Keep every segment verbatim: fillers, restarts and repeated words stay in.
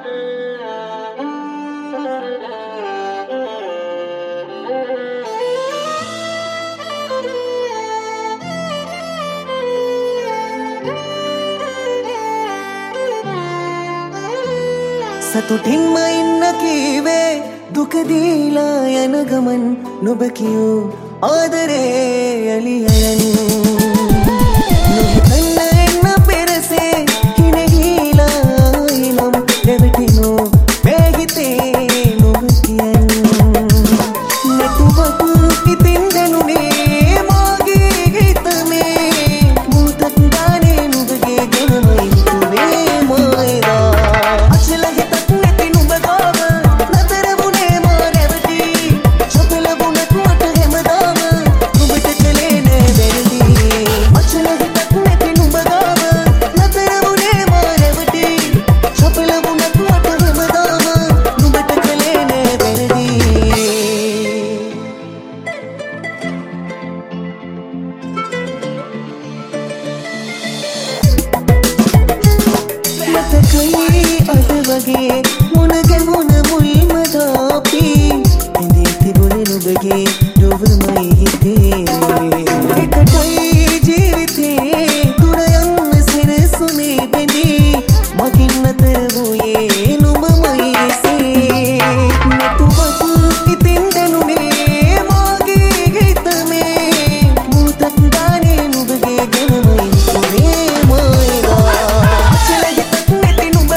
සතුටින්ම ඉන්න කීවේ දුක දීලා යන ගමන් නුඹ කියූ ආදරේ එළියරන් නොහිතන්න එන්න පෙරසේ හිනගීලා ඉනම් රැවටිනෝ මේ හිතේ නුඹ කියන් නැතුවතු ඉතින් දැනුනේ මාගේ හිතමේ මුතක් ගානේ නුඹගේ ගෙනමයි තුවේ මයිදා අචල වගේ මුණ ගැහුණ මුල්ම දාපී ඇඳේ තිබුණේ නුඹගේ දුවමයි හිතේ එකටයි ජීවිතේ දුර යන්න සෙනසුනේ බැඳී මගින් නතර වූයේ නුඹමයි එසේ නැතුවතු ඉතින් දැනුනේ මාගේ හිතමේ මුතක් ගානේ නුඹගේ ගෙනමයි තුවේ මයිදා අචල හිතක් නැති නුඹ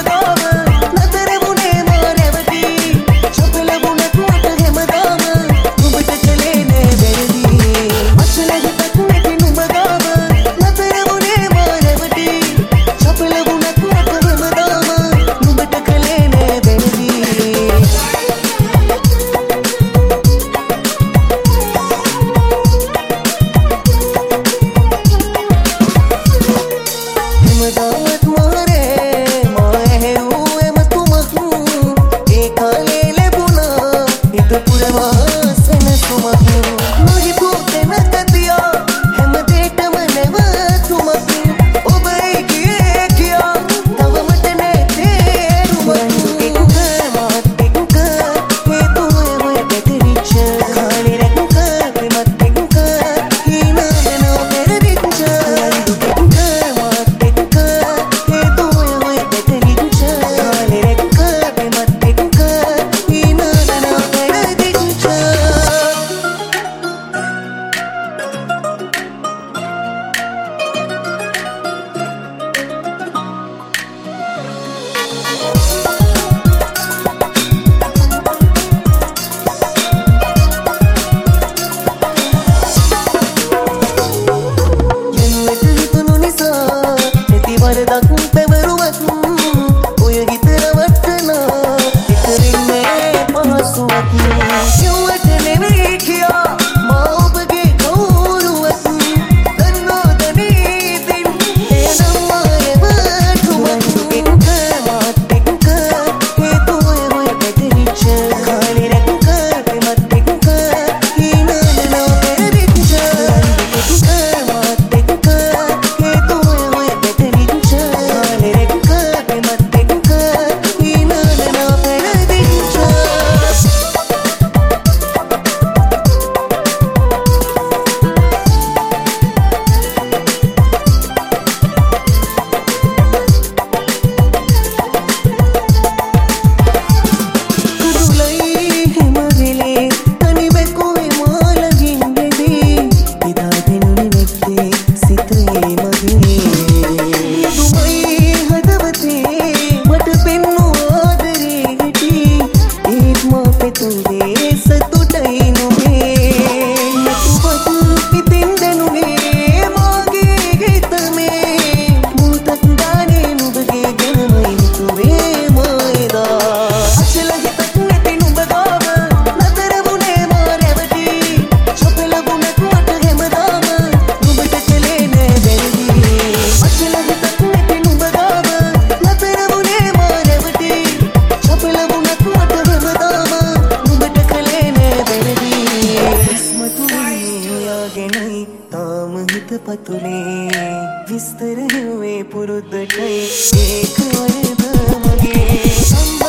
පතුලේ විස්තර හෙව්වේ පුරුද්දටයි ඒක වරද මගේ සම්බ